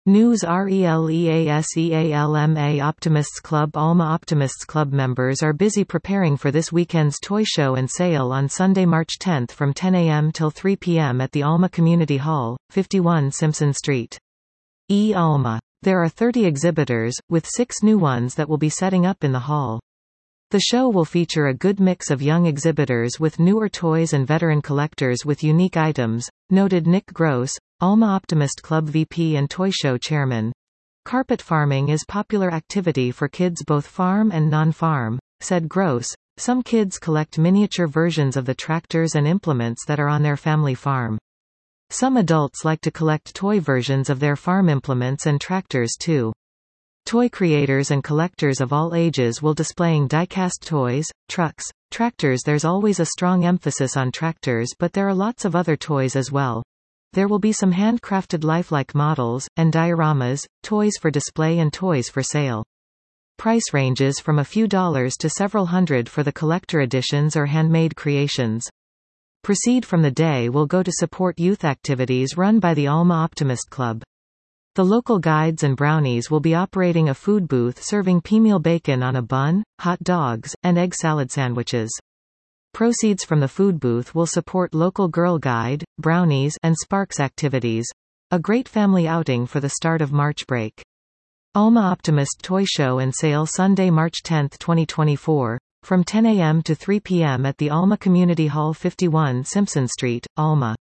News RELEASEALMA Optimists Club Alma Optimists Club members are busy preparing for this weekend's toy show and sale on Sunday, March 10 from 10 a.m. till 3 p.m. at the Alma Community Hall, 51 Simpson Street. Alma. There are 30 exhibitors, with 6 new ones that will be setting up in the hall. The show will feature a good mix of young exhibitors with newer toys and veteran collectors with unique items, noted Nick Gross, Alma Optimist Club VP and Toy Show Chairman. Carpet farming is popular activity for kids both farm and non-farm, said Gross. Some kids collect miniature versions of the tractors and implements that are on their family farm. Some adults like to collect toy versions of their farm implements and tractors too. Toy creators and collectors of all ages will displaying die-cast toys, trucks, tractors. There's always a strong emphasis on tractors, but there are lots of other toys as well. There will be some handcrafted lifelike models, and dioramas, toys for display and toys for sale. Price ranges from a few dollars to several hundred for the collector editions or handmade creations. Proceed from the day will go to support youth activities run by the Alma Optimist Club. The local guides and brownies will be operating a food booth serving peameal bacon on a bun, hot dogs, and egg salad sandwiches. Proceeds from the food booth will support local Girl Guide, brownies, and Sparks activities. A great family outing for the start of March break. Alma Optimist Toy Show and Sale Sunday, March 10, 2024, from 10 a.m. to 3 p.m. at the Alma Community Hall, 51 Simpson Street, Alma.